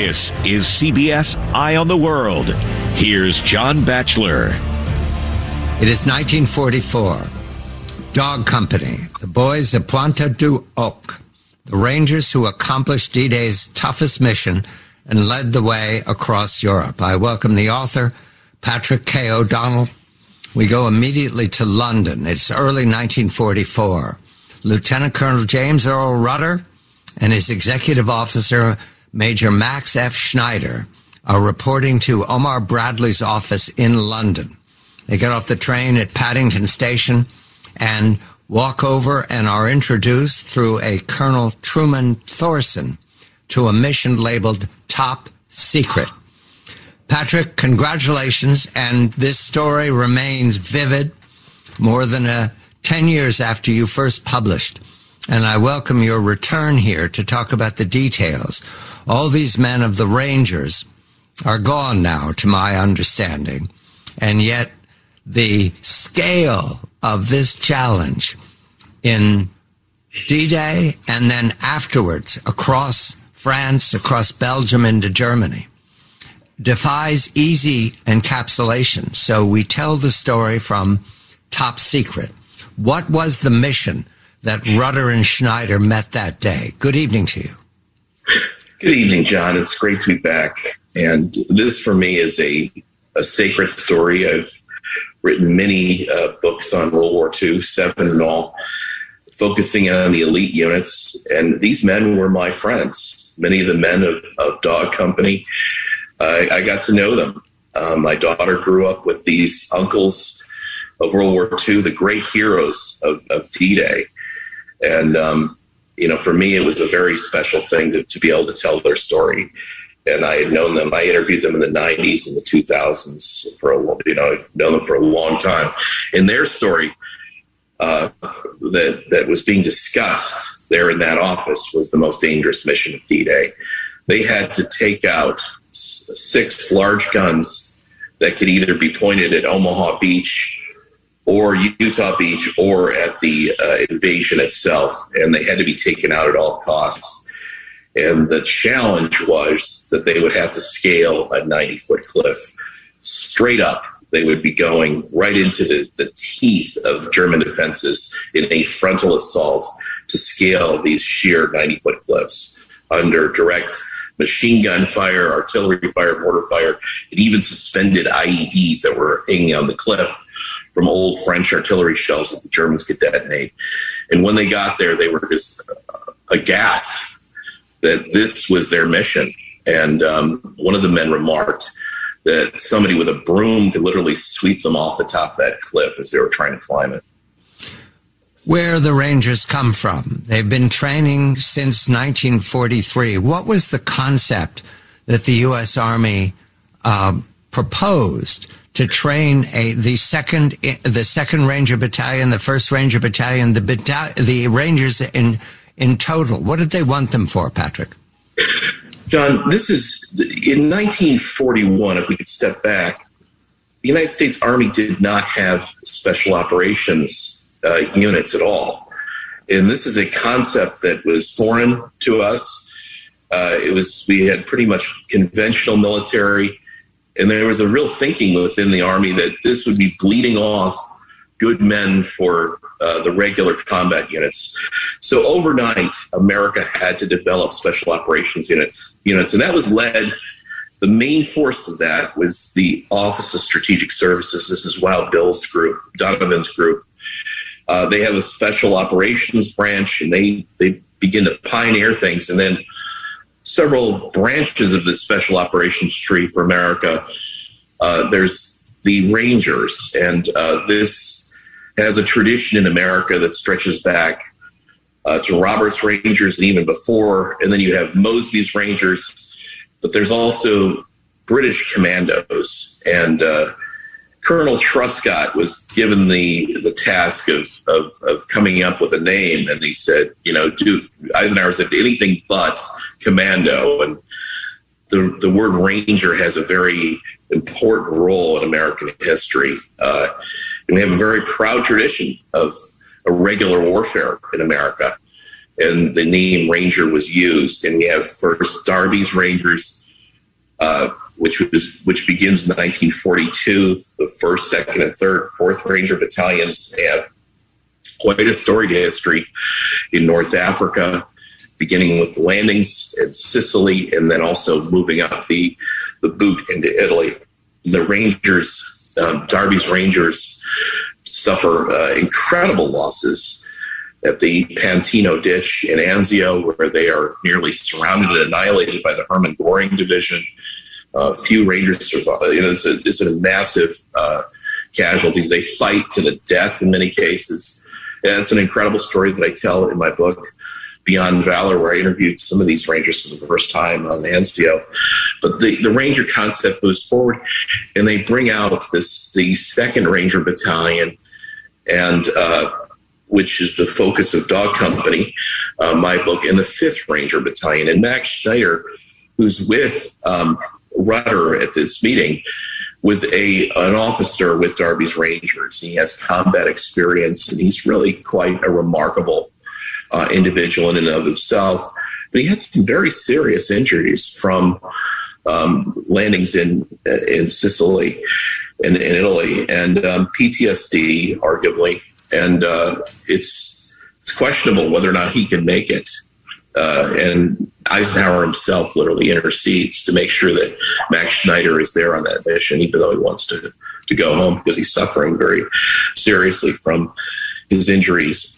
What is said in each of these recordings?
This is CBS Eye on the World. Here's John Batchelor. It is 1944. Dog Company, the boys of Pointe du Hoc, the Rangers who accomplished D-Day's toughest mission and led the way across Europe. I welcome the author, Patrick K. O'Donnell. We go immediately to London. It's early 1944. Lieutenant Colonel James Earl Rudder and his executive officer, Major Max F. Schneider, are reporting to Omar Bradley's office in London. They get off the train at Paddington Station and walk over and are introduced through a Colonel Truman Thorson to a mission labeled Top Secret. Patrick, congratulations, and this story remains vivid more than 10 years after you first published. And I welcome your return here to talk about the details. All these men of the Rangers are gone now, to my understanding, and yet the scale of this challenge in D-Day and then afterwards across France, across Belgium into Germany defies easy encapsulation. So we tell the story from Top Secret. What was the mission that Rudder and Schneider met that day? Good evening to you. Good evening, John. It's great to be back. And this, for me, is a sacred story. I've written many books on World War II, 7 in all, focusing on the elite units. And these men were my friends, many of the men of Dog Company. I got to know them. My daughter grew up with these uncles of World War II, the great heroes of D-Day. And, for me, it was a very special thing to be able to tell their story. And I had known them. I interviewed them in the 90s and the 2000s I've known them for a long time. And their story that was being discussed there in that office was the most dangerous mission of D-Day. They had to take out 6 large guns that could either be pointed at Omaha Beach or Utah Beach or at the invasion itself. And they had to be taken out at all costs. And the challenge was that they would have to scale a 90-foot cliff straight up. They would be going right into the teeth of German defenses in a frontal assault to scale these sheer 90-foot cliffs under direct machine gun fire, artillery fire, mortar fire, and even suspended IEDs that were hanging on the cliff from old French artillery shells that the Germans could detonate. And when they got there, they were just aghast that this was their mission. And one of the men remarked that somebody with a broom could literally sweep them off the top of that cliff as they were trying to climb it. Where the Rangers come from? They've been training since 1943. What was the concept that the U.S. Army proposed to train the second Ranger Battalion, the 1st Ranger Battalion, the Rangers in total? What did they want them for, Patrick? John, this is in 1941. If we could step back, the United States Army did not have special operations units at all. And this is a concept that was foreign to us. We had pretty much conventional military, and there was a real thinking within the Army that this would be bleeding off good men for the regular combat units. So overnight, America had to develop special operations units, and that was led. The main force of that was the Office of Strategic Services. This is Wild Bill's group, Donovan's group. They have a special operations branch, and they begin to pioneer things. And then several branches of this special operations tree for America. There's the Rangers, and this has a tradition in America that stretches back to Robert's Rangers and even before. And then you have Mosby's Rangers, but there's also British commandos. And Colonel Truscott was given the task of coming up with a name, and he said, Eisenhower said anything but commando. And the word Ranger has a very important role in American history. And we have a very proud tradition of irregular warfare in America. And the name Ranger was used. And we have first Darby's Rangers, which begins in 1942. The 1st, 2nd, and 3rd, 4th Ranger Battalions have quite a storied history in North Africa, beginning with the landings in Sicily and then also moving up the boot into Italy. The Rangers, Darby's Rangers, suffer incredible losses at the Pantino Ditch in Anzio, where they are nearly surrounded and annihilated by the Hermann Göring Division. Few Rangers survive. It's a massive casualties. They fight to the death in many cases. And it's an incredible story that I tell in my book, Beyond Valor, where I interviewed some of these Rangers for the first time on Anzio. But the Ranger concept moves forward, and they bring out the 2nd Ranger Battalion, and which is the focus of Dog Company, my book, and the 5th Ranger Battalion. And Max Schneider, who's with Rudder at this meeting, was an officer with Darby's Rangers. He has combat experience, and he's really quite a remarkable individual in and of himself. But he has some very serious injuries from landings in Sicily and in Italy, and PTSD, arguably. And it's questionable whether or not he can make it. And Eisenhower himself literally intercedes to make sure that Max Schneider is there on that mission, even though he wants to go home because he's suffering very seriously from his injuries.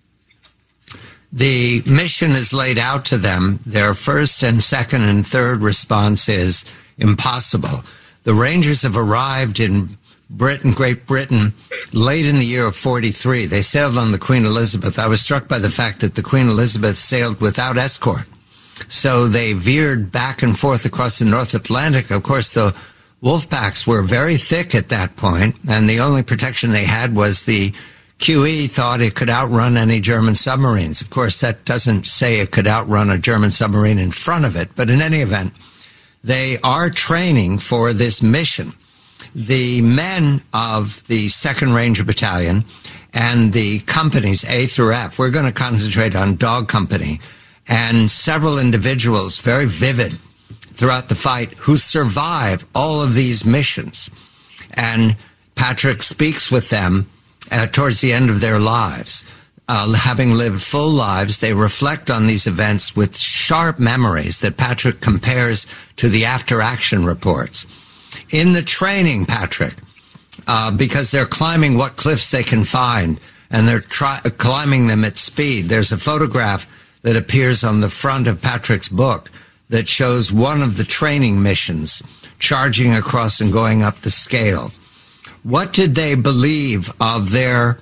The mission is laid out to them. Their 1st and 2nd and 3rd response is impossible. The Rangers have arrived in Great Britain, late in the year of 43. They sailed on the Queen Elizabeth. I was struck by the fact that the Queen Elizabeth sailed without escort. So they veered back and forth across the North Atlantic. Of course, the wolf packs were very thick at that point, and the only protection they had was the QE thought it could outrun any German submarines. Of course, that doesn't say it could outrun a German submarine in front of it, but in any event, they are training for this mission. The men of the 2nd Ranger Battalion and the companies A through F, we're going to concentrate on Dog Company, and several individuals, very vivid throughout the fight, who survive all of these missions. And Patrick speaks with them towards the end of their lives. Having lived full lives, they reflect on these events with sharp memories that Patrick compares to the after-action reports. In the training, Patrick, because they're climbing what cliffs they can find, and they're climbing them at speed. There's a photograph that appears on the front of Patrick's book that shows one of the training missions, charging across and going up the scale. What did they believe of their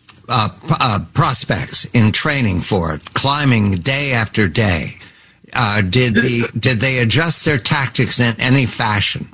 prospects in training for it, climbing day after day? Did they adjust their tactics in any fashion?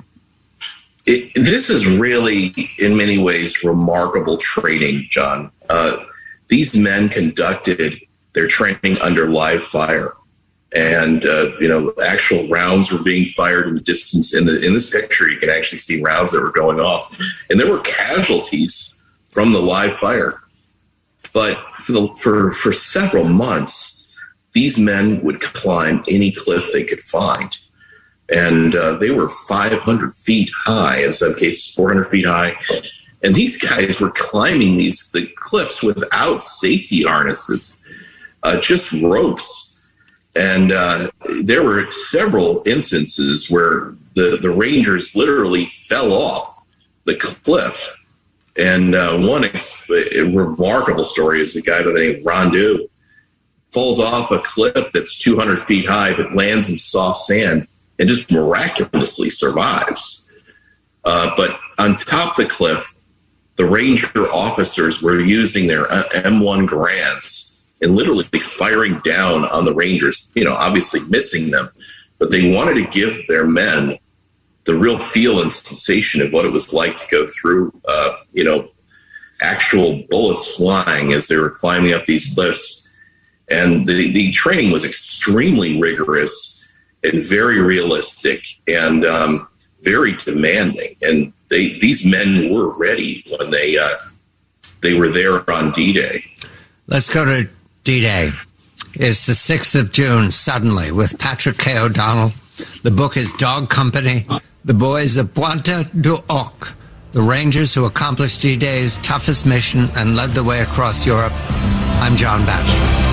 This is really, in many ways, remarkable training, John. These men conducted their training under live fire, and actual rounds were being fired in the distance. In this picture, you can actually see rounds that were going off, and there were casualties from the live fire. But for several months, these men would climb any cliff they could find. And they were 500 feet high, in some cases 400 feet high. And these guys were climbing the cliffs without safety harnesses, just ropes. And there were several instances where the Rangers literally fell off the cliff. And one remarkable story is a guy by the name of Rondeau falls off a cliff that's 200 feet high, but lands in soft sand and just miraculously survives. But on top of the cliff, the Ranger officers were using their M1 Garands and literally firing down on the Rangers, obviously missing them. But they wanted to give their men the real feel and sensation of what it was like to go through, actual bullets flying as they were climbing up these cliffs. And the training was extremely rigorous and very realistic and very demanding. And these men were ready when they were there on D-Day. Let's go to D-Day. It's the 6th of June, suddenly, with Patrick K. O'Donnell The book is Dog Company, The Boys of Pointe du Hoc, the Rangers who accomplished D-Day's toughest mission and led the way across Europe. I'm John Batchelor.